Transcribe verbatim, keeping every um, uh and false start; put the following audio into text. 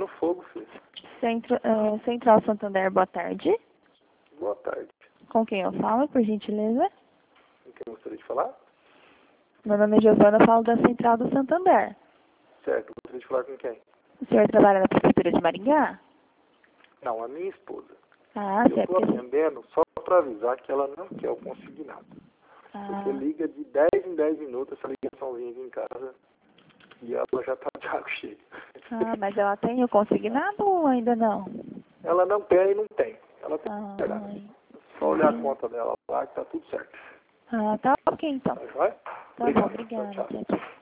fogo, filho. Centro, uh, Central Santander, boa tarde. Boa tarde. Com quem eu falo, por gentileza? Com quem gostaria de falar? Meu nome é Giovana, eu falo da Central do Santander. Certo, gostaria de falar com quem? O senhor trabalha na Prefeitura de Maringá? Não, a minha esposa. Ah, Eu certo. estou atendendo só para avisar que ela não quer o consignado. Ah, Porque liga de dez em dez minutos essa ligaçãozinha aqui em casa e ela já está de saco cheio. ah, mas ela tem o consignado ou ainda não? Ela não tem e não tem. Ela tem Ah, que esperar. Só olhar a conta dela lá que tá tudo certo. ah, tá ok então. Tá joia? Tá bom, Obrigado. obrigada. Tchau, tchau. Tchau, tchau.